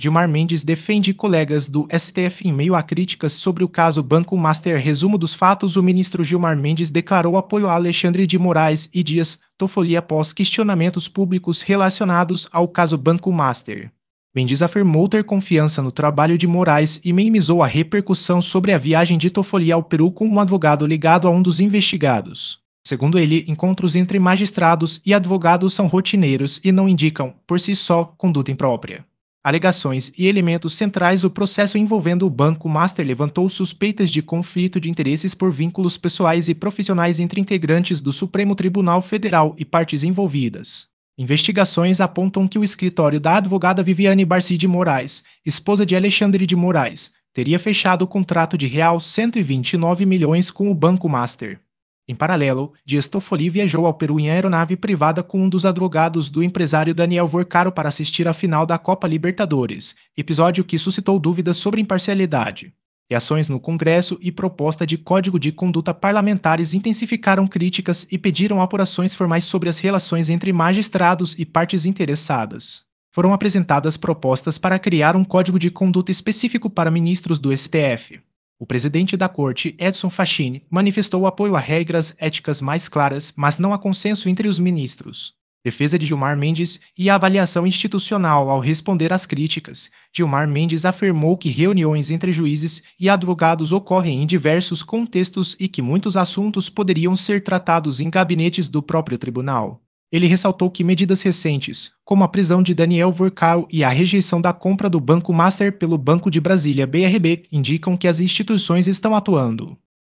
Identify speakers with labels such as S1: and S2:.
S1: Gilmar Mendes defende colegas do STF em meio a críticas sobre o caso Banco Master. Resumo dos fatos: o ministro Gilmar Mendes declarou apoio a Alexandre de Moraes e Dias Toffoli após questionamentos públicos relacionados ao caso Banco Master. Mendes afirmou ter confiança no trabalho de Moraes e minimizou a repercussão sobre a viagem de Toffoli ao Peru com um advogado ligado a um dos investigados. Segundo ele, encontros entre magistrados e advogados são rotineiros e não indicam, por si só, conduta imprópria. Alegações e elementos centrais: o processo envolvendo o Banco Master levantou suspeitas de conflito de interesses por vínculos pessoais e profissionais entre integrantes do Supremo Tribunal Federal e partes envolvidas. Investigações apontam que o escritório da advogada Viviane Barci de Moraes, esposa de Alexandre de Moraes, teria fechado o contrato de R$ 129 milhões com o Banco Master. Em paralelo, Dias Toffoli viajou ao Peru em aeronave privada com um dos advogados do empresário Daniel Vorcaro para assistir à final da Copa Libertadores, episódio que suscitou dúvidas sobre imparcialidade. Reações no Congresso e proposta de Código de Conduta parlamentares intensificaram críticas e pediram apurações formais sobre as relações entre magistrados e partes interessadas. Foram apresentadas propostas para criar um código de conduta específico para ministros do STF. O presidente da Corte, Edson Fachin, manifestou apoio a regras éticas mais claras, mas não há consenso entre os ministros. Defesa de Gilmar Mendes e a avaliação institucional. Ao responder às críticas, Gilmar Mendes afirmou que reuniões entre juízes e advogados ocorrem em diversos contextos e que muitos assuntos poderiam ser tratados em gabinetes do próprio tribunal. Ele ressaltou que medidas recentes, como a prisão de Daniel Vorcaro e a rejeição da compra do Banco Master pelo Banco de Brasília (BRB), indicam que as instituições estão atuando